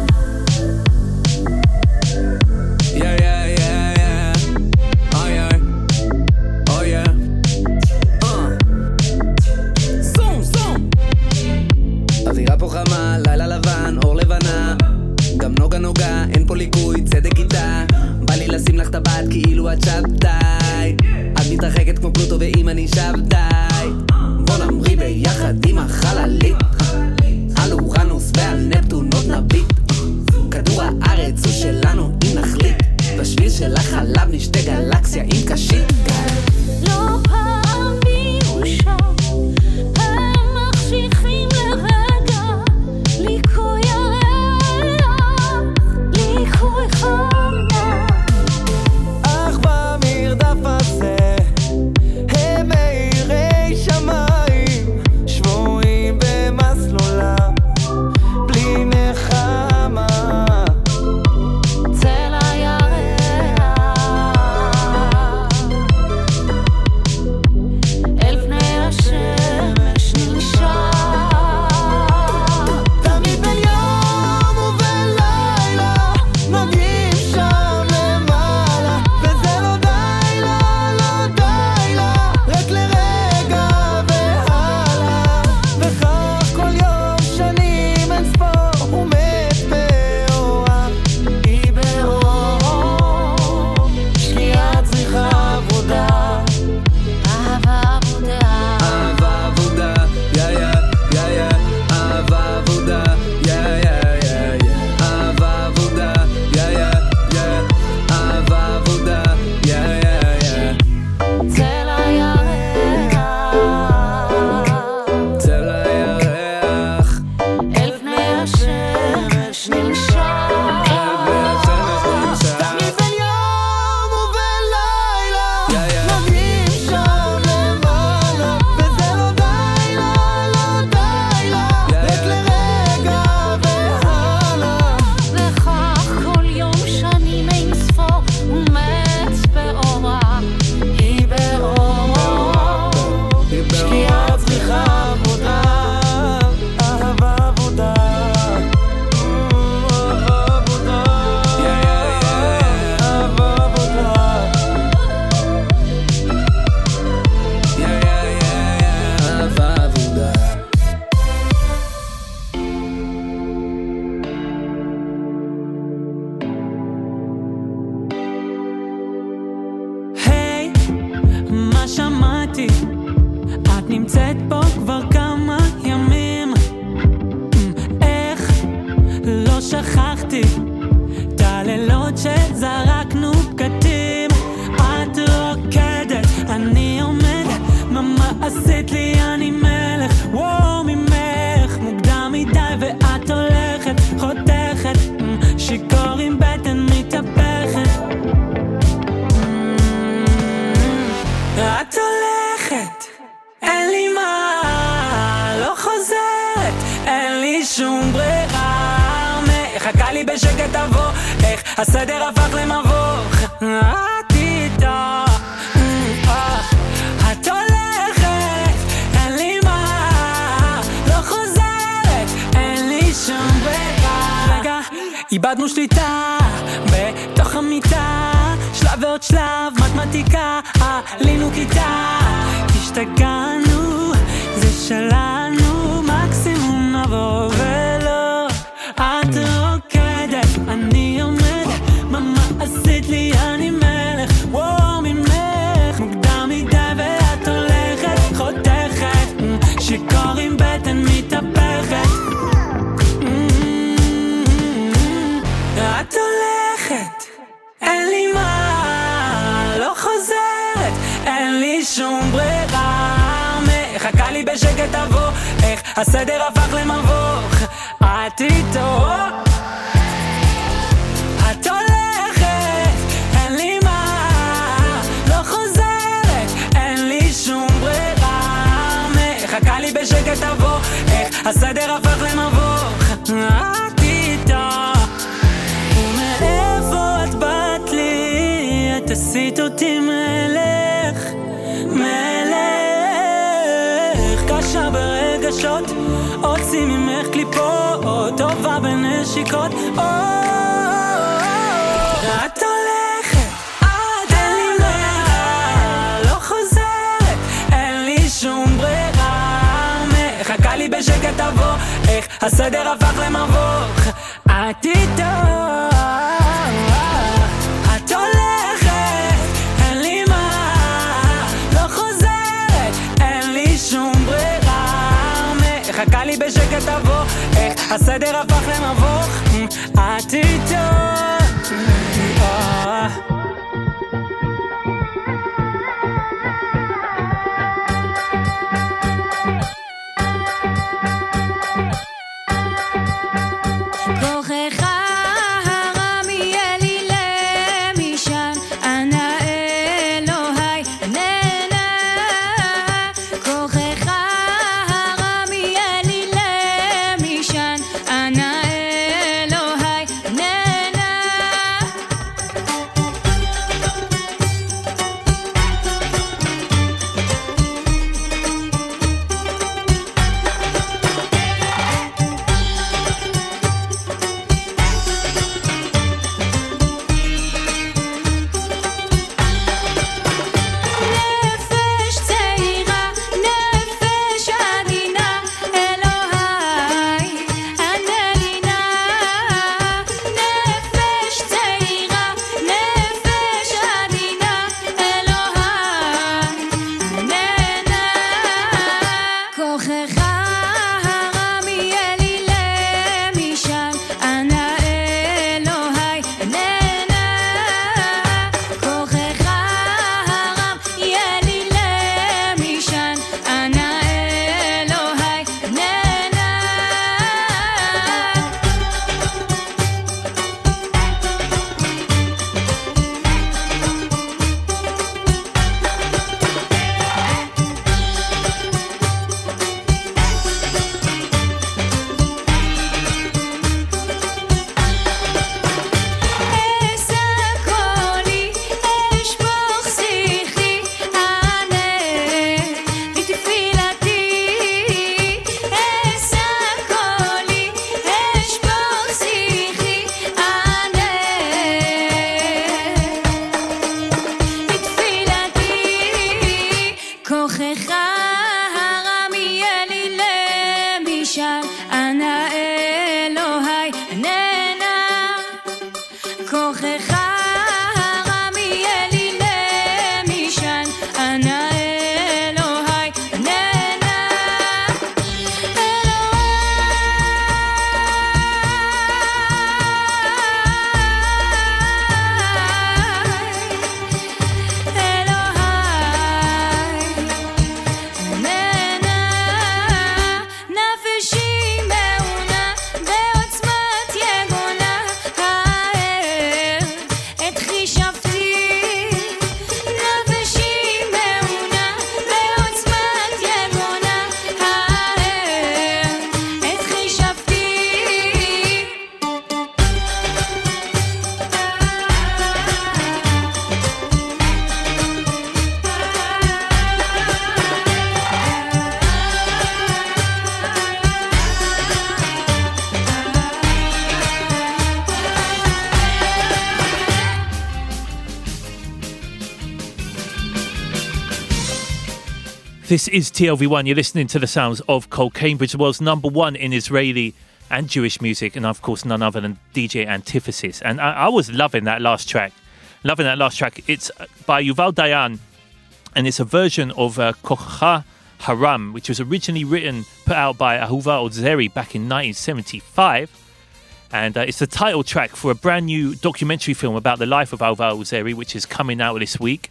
אווירה פה חמה, לילה לבן, אור לבנה, גם נוגה נוגה, אין פה ליקוי, צדק איתה. בא לי לשים לך טבעת כאילו את שבתאי, את מתרחקת כמו פלוטו ואם אני שבתאי. בוא נמריא ביחד עם החללית, על אורנוס ועל נפטון עוד נביט. כדור הארץ הוא שלנו אם נחליט, בשביל של החלב נשתה גלקסיה עם קשית. לא פעמים הוא שם, הם מחשיכים לרגע, ליקוי ירח, ליקוי חמה. אך במרדף הזה הם מאירים אותי את הלילות שזרקנו בקטים את רוקדת, אני עומדת מה עשית לי אני מלך וואו ממך מוקדם מדי ואת הולכת חותכת שיכור עם בטן מתהפכת את הולכת אין לי מה לא חוזרת אין לי שום ברירה מחכה לי בשקט תבוא איך הסדר הפך למבוך את איתה את הולכת אין לי מה לא חוזרת אין לי שום ברירה רגע איבדנו שליטה בתוך המיטה שלב ועוד שלב מתמטיקה עלינו כיתה השתגענו זה שלנו מקסימום נבוא ולא את רוקדת אני עומדת מה עשית לי אני מלך וואו ממך מוקדם מדי ואת הולכת חותכת שיכור עם בטן מתהפכת את הולכת אין לי מה לא חוזרת אין לי שום ברירה מחכה לי בשקט תבוא איך הסדר הפך למבוך את איתו את הולכת אין לי מה לא חוזרת אין לי שום ברירה מחכה לי בשקט תבוא איך הסדר הפך למבוך את איתו ומאיפה את באת לי את עשית אותי מלך קשה ברגשות הוציא ממך קליפות טובה בנשיקות את הולכת אין לי מה לא חוזרת אין לי שום ברירה מחכה לי בשקט תבוא איך הסדר הפך למבוך את איתו את הולכת אין לי מה לא חוזרת אין לי שום ברירה מחכה לי בשקט תבוא איך הסדר הפך למבוך את איתו This is TLV1. You're listening to the sounds of Cole Cambridge, the world's #1 in Israeli and Jewish music, and of course none other than DJ Antithesis. And I was loving that last track. It's by Yuval Dayan, and it's a version of Kocha Haram, which was originally put out by Ahuva Ozeri back in 1975. And it's the title track for a brand new documentary film about the life of Ahuva Ozeri, which is coming out this week.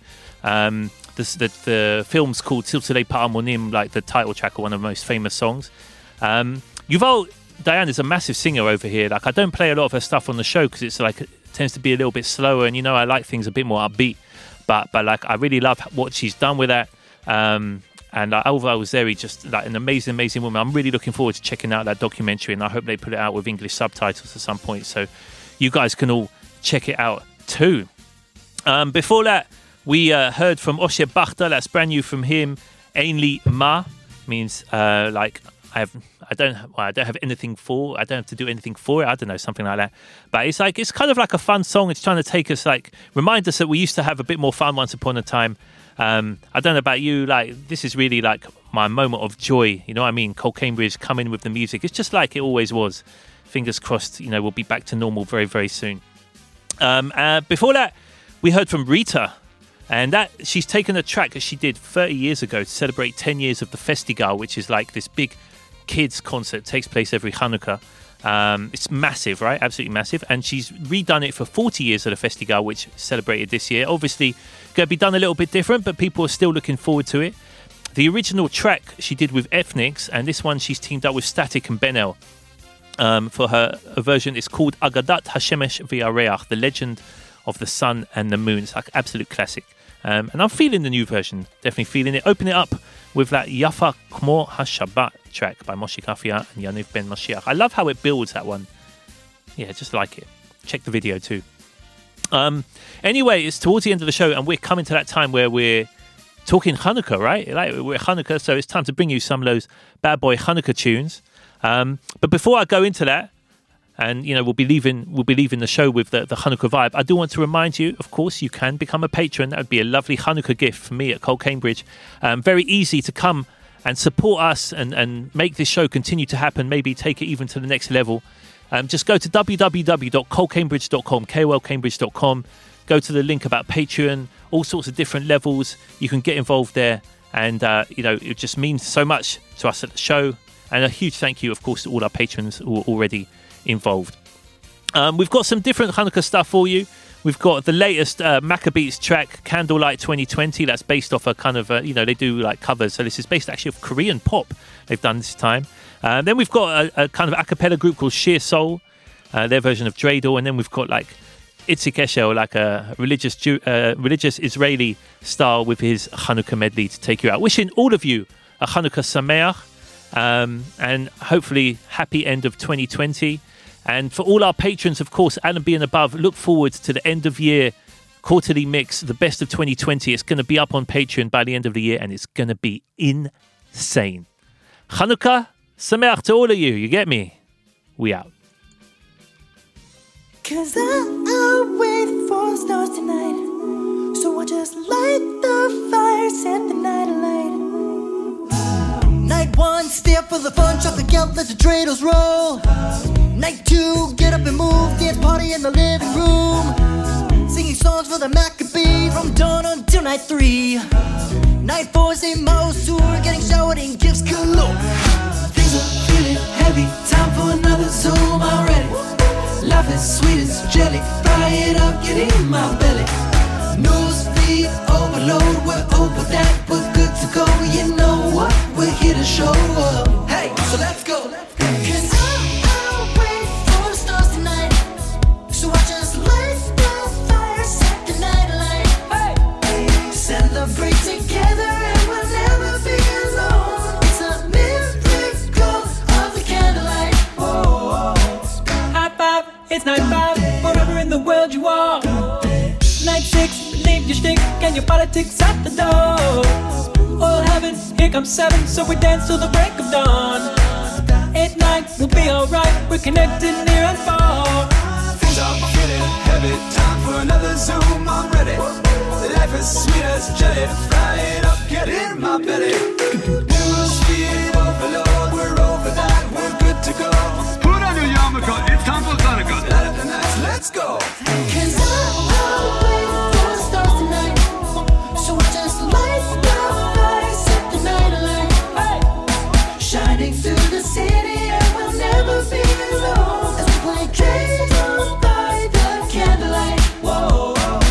The film's called Silsilei Pa'amonim, like the title track of one of the most famous songs. Yuval Dayan is a massive singer over here. Like, I don't play a lot of her stuff on the show because it's like it tends to be a little bit slower, and I like things a bit more upbeat. But like, I really love what she's done with that. And Ahuva Ozeri, just like an amazing woman. I'm really looking forward to checking out that documentary, and I hope they put it out with English subtitles at some point, so you guys can all check it out too. Before that, we heard from Osher Bachta. That's brand new from him. Ein li ma means like I don't have anything for. I don't have to do anything for it. I don't know, something like that. But it's kind of like a fun song. It's trying to take us, like, remind us that we used to have a bit more fun once upon a time. I don't know about you. Like, this is really like my moment of joy. You know what I mean? Cole Cambridge coming with the music. It's just like it always was. Fingers crossed. We'll be back to normal very, very soon. Before that, we heard from Rita. And that she's taken a track that she did 30 years ago to celebrate 10 years of the Festigal, which is like this big kids concert. It takes place every Hanukkah. It's massive, right? Absolutely massive. And she's redone it for 40 years of the Festigal, which celebrated this year. Obviously, going to be done a little bit different, but people are still looking forward to it. The original track she did with Ethnics, and this one she's teamed up with Static and Benel for her version. It's called Agadat Hashemesh V'Yareach, the legend of the sun and the moon. It's like absolute classic. And I'm feeling the new version, definitely feeling it. Open it up with that Yafa Kmo HaShabbat track by Moshe Kafia and Yaniv Ben Mashiach. I love how it builds, that one. Yeah, just like it. Check the video too. Anyway, it's towards the end of the show, and we're coming to that time where we're talking Hanukkah, right? Like, we're Hanukkah, so it's time to bring you some of those bad boy Hanukkah tunes. But before I go into that, and we'll be leaving the show with the Hanukkah vibe, I do want to remind you, of course, you can become a patron. That would be a lovely Hanukkah gift for me at Cole Cambridge. Very easy to come and support us and make this show continue to happen, maybe take it even to the next level. Just go to www.colecambridge.com, kolcambridge.com. Go to the link about Patreon, all sorts of different levels. You can get involved there, and it just means so much to us at the show. And a huge thank you, of course, to all our patrons who are already involved. We've got some different Hanukkah stuff for you. We've got the latest Maccabees track, Candlelight 2020. That's based off a kind of, they do like covers. So this is based actually of Korean pop they've done this time. Then we've got a kind of a cappella group called Sheer Soul, their version of Dreidel. And then we've got like Itzik Eshel, like a religious Israeli style with his Hanukkah medley to take you out. Wishing all of you a Hanukkah Sameach, and hopefully happy end of 2020. And for all our patrons, of course, Adam B and above, look forward to the end of year quarterly mix, the best of 2020. It's going to be up on Patreon by the end of the year, and it's going to be insane. Hanukkah Sameach to all of you. You get me? We out. 'Cause I'll wait for the stars tonight, so I just light the fire, set the night alight. Night 1, stay up for the fun, chocolate count, let the dreidels roll. Night 2, get up and move, dance party in the living room. Singing songs for the Maccabees from dawn until night 3. Night 4, say most who are getting showered in gifts galore. Things are feeling heavy, time for another Zoom already. Life is sweet as jelly, fry it up, get in my belly. Newsfeed overload, we're over that, we're good to go. You know what, we're here to show up. Hey, so let's go. 'Cause I'll wait for the stars tonight, so I just light the fire, set the night alight. Hey, celebrate together and we'll never be alone. It's a miracle of the candlelight. Oh. High five, it's night 5, wherever in the world you are. Night 6, leave your shtick and your politics at the door. All heaven, here comes 7, so we dance till the break of dawn. 8, 9, we'll be alright, we're connected near and far. hands up, get it, heavy. Time for another Zoom, I'm ready. Life is sweet as jelly. Fry it up, get in my belly. News feed overload, we're over that, we're good to go. Put on your yarmulke, it's time for Hanukkah. Light up the night, let's go. 'Cause I'm waiting for the stars tonight, so I just light the fire, set the night alight. Shining through the city, and we'll never be alone as we play Dreidel by the candlelight. Whoa.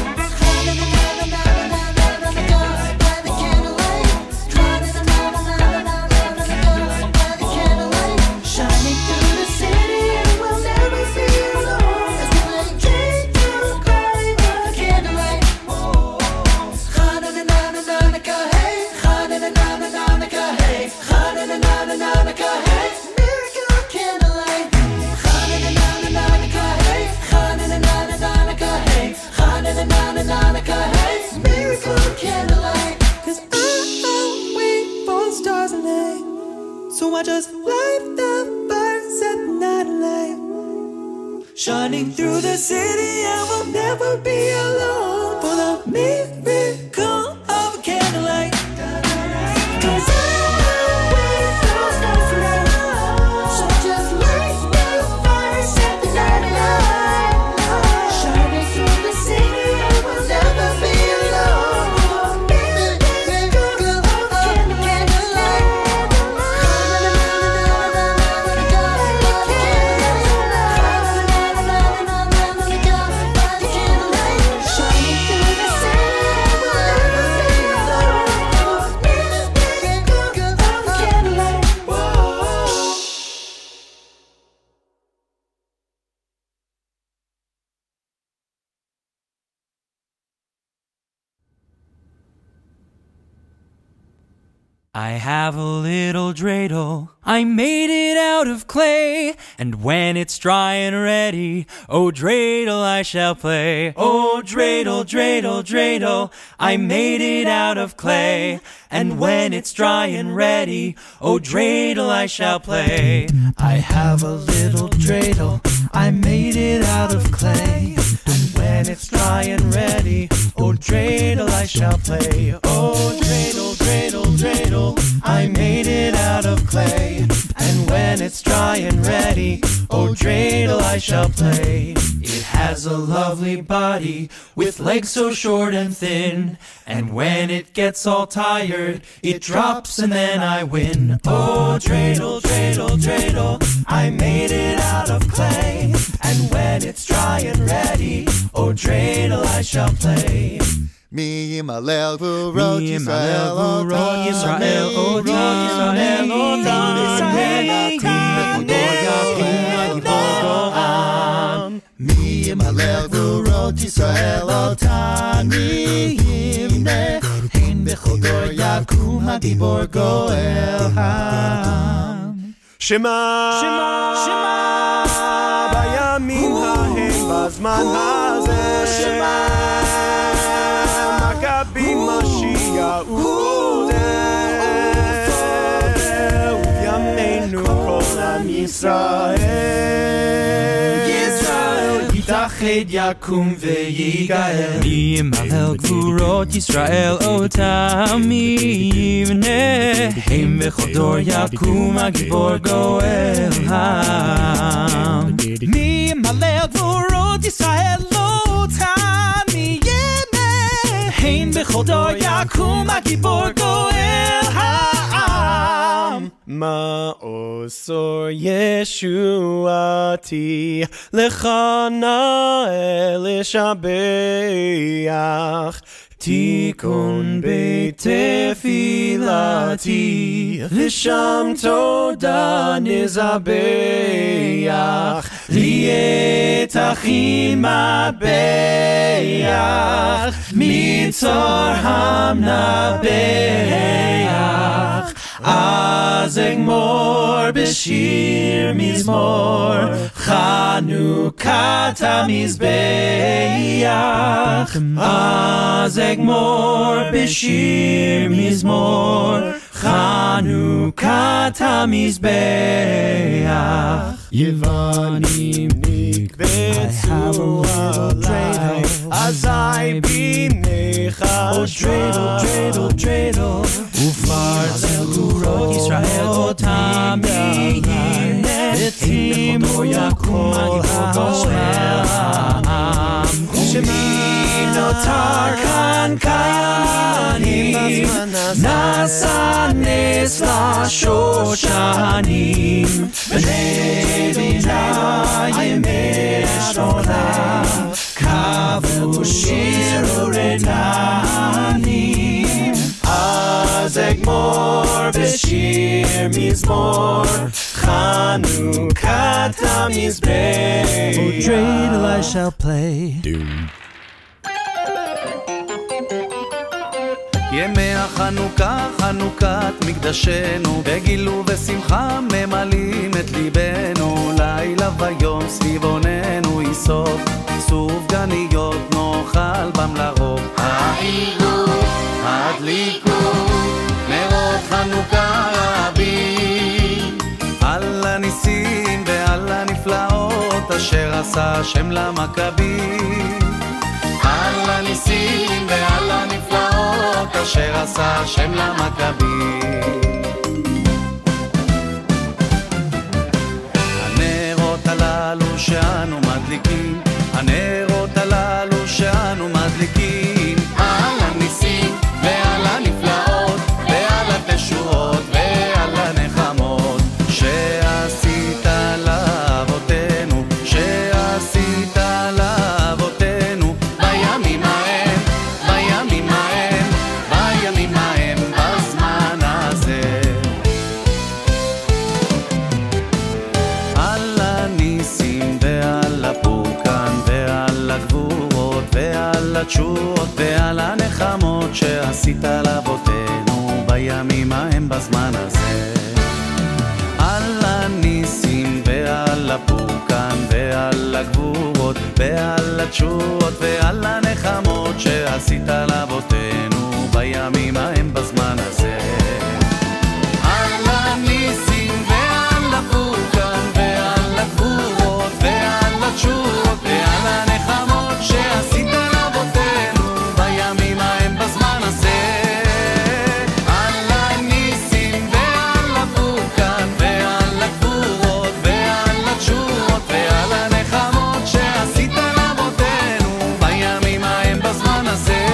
So I just light the fire, set the night alight. Shining through the city, and we'll never be alone for the miracle of candlelight. 'Cause I'm waiting for the stars tonight, so I just light the fire, set the night alight. Shining through the city, and we'll never be alone for the miracle of candlelight. I have a little dreidel, I made it out of clay, and when it's dry and ready, oh dreidel I shall play. Oh dreidel, dreidel, dreidel, I made it out of clay, and when it's dry and ready, oh dreidel I shall play. I have a little dreidel, I made it out of clay, and when it's dry and ready, oh dreidel I shall play. Oh dreidel, dreidel, dreidel, I made it out of clay, and when it's dry and ready, oh dreidel I shall play. It has a lovely body with legs so short and thin, and when it gets all tired, it drops and then I win. Oh dreidel, dreidel, dreidel, I made it out of clay, and when it's dry and ready, oh dreidel I shall play. Mi yimalel v'rot Yisrael otam, Yisrael otam, Yisrael otam, Mi yimalel v'rot Yisrael otam, Mi yivne hein bechol dor yakum hagibor goel ham. Shema, Shema, Shema, bayamim hahem bazman hazeh. Shema. Mashiach Yameinu kol am Yisrael. Yisrael yitached yakum veyigael. Mi yimalel gvurot Yisrael otam, mi yivne hein bechol dor yakum hagibor goel ham. Mi yimalel gvurot Yisrael otam, mi hein bechol dor yakum hagibor goel ha'am. Ma'osor Yeshuati lechana elishabeach. Tikon beit tefilati v'sham toda nizabeach liet achim abeach mitzor hamnabeach az egmor b'shir mizmor Chanukat hamizbeach az egmor b'shir mizmor חנוכת המזבח. יוונים נקבצו עליי, אזי בימיך דרדל ופרצו גבורות ישראל תמיד ותימו יקום הגיבור העם. ומי נותר כאן קיימים, נעשה נס לשושנים, בני בינה ימי השונה, קבעו שיר ורננים. אז אגמור בשיר מזמור, חנוכת המזבח. Oh, dreidel I shall play. ימי החנוכה, חנוכת מקדשנו, בגילו ושמחה ממלאים את ליבנו. לילה ויום סביב עוננו יסוף, סופגניות נאכל בם לרוב. העירו, הדליקו, נרות חנוכה רבים, על הניסים ועל הנפלאות אשר עשה השם למכבים. על הניסים ועל הנפלאות אשר עשה השם למכבים. הנרות הללו שאנו מדליקים, הנרות הללו שאנו מדליקים, על הניסים ועל הנפלאות ועל התשועות ועל הנחמות שעשית לאבותינו, שעשית לאבותינו בימים ההם, בימים ההם, בימים ההם בזמן הזה. על הניסים ועל הפורקן ועל הגבורות ועל התשועות ועל הנחמות שעשית לאבותינו בימים ההם בזמן הזה. על הניסים ועל הפורקן ועל הגבורות ועל התשועות ועל הנחמות שעשית לאבותינו בימים ההם בזמן הזה. על הניסים ועל הפורקן ועל הגבורות ועל התשועות ועל הנחמות שעשית לאבותינו בימים ההם בזמן הזה. על הניסים ועל הפורקן ועל הגבורות ועל התשועות ועל הנחמות שעשית לאבותינו בימים ההם בזמן הזה.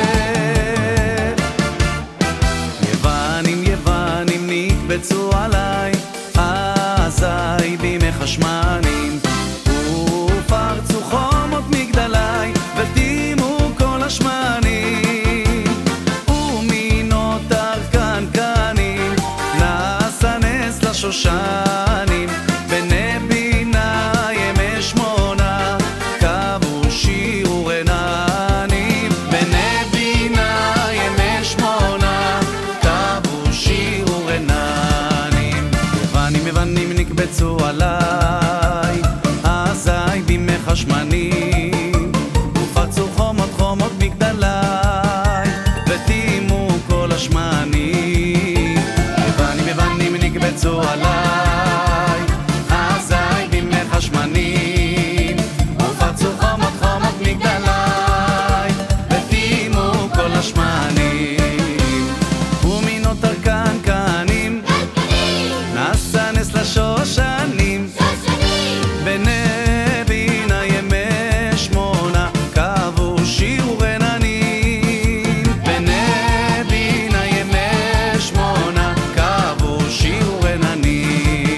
יוונים יוונים נקבצו עליי, אזי בימי חשמנים, ופרצו חומות מגדלי ודימו כל השמנים. ומי נותר כאן קנים, נעשה נס לשושנים, בני בינה ימי שמונה, קבעו שיר ורננים. בני בינה ימי שמונה, קבעו שיר ורננים. יוונים יוונים נקבצו עליי, אזי בימי חשמנים, ופרצו חומות חומות מגדלי ודימו כל השמנים. יוונים יוונים נקבצו עליי, אזי בימי חשמנים, ופרצו חומות חומות מגדלי ודימו כל השמנים. ומי נותר כאן כהנים, נעשה נס לשושנים, בני בינה ימי שמונה, קבעו שיר ורננים. בני בינה ימי שמונה, קבעו שיר ורננים.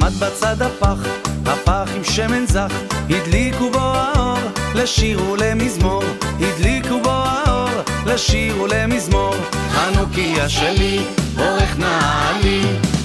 עמד בצד הפח, הפח עם שמן זך, הדליקו בו האור, לשיר ולמזמור, הדליקו בו האור, לשיר ולמזמור, חנוכיה שלי, אורך נעלי.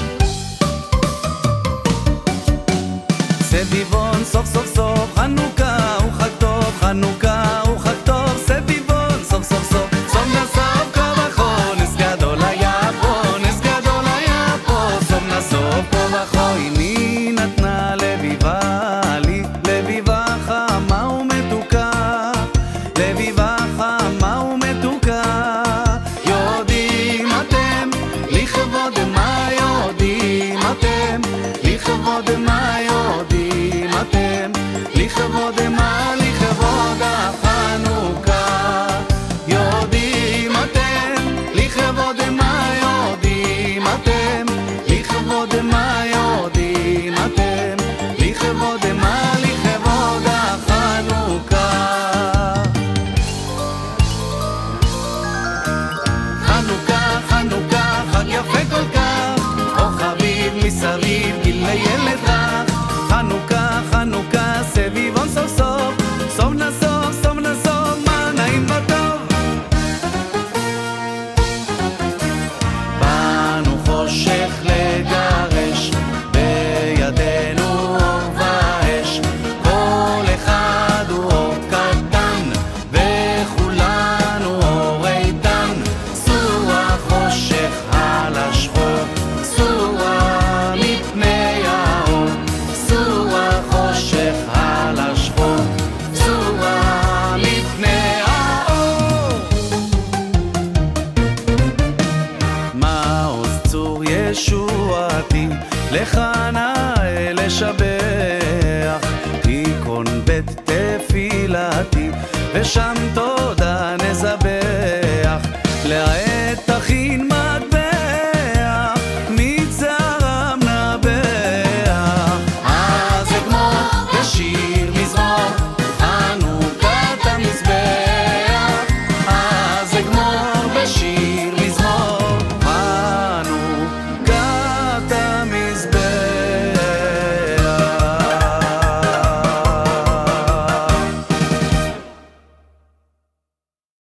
סביבון סוף סוף סוף, חנוכה הוא חג טוב, חנוכה הוא חג טוב, סביבון סוף סוף סוף, סוף נסוף כה וכה, נס גדול היה פה, נס גדול היה פה, סוף נסוף כה וכה, הנה נתנה לביבה לי, לביבה חמה ומתוקה, לביבה חמה ומתוקה, יודעים אתם, לכבוד מה יודעים אתם, לכבוד מה יודעים אתם, לכבוד מה, לכבוד החנוכה, יודעים אתם, לכבוד מה יודעים אתם, לכבוד מה יודעים אתם, לכבוד מה, לכבוד החנוכה. חנוכה, חנוכה, חג יפה כל כך, או חביב מסביב גיל לילד רך, חנוכה, חנוכה, סביבון סוף סוף, סוף נסוף, סוף נסוף, מה נעים וטוב. באנו חושך לגרש, בידינו אור ואש, כל אחד הוא אור קטן, וכולנו אור איתן, סור החושך על השחור, סור מפני האור, סור החושך על השחור, סור מפני האור. מעוז צור ישועתי, לך נאה לשבח, תיקון בית תפילתי, ושם תודה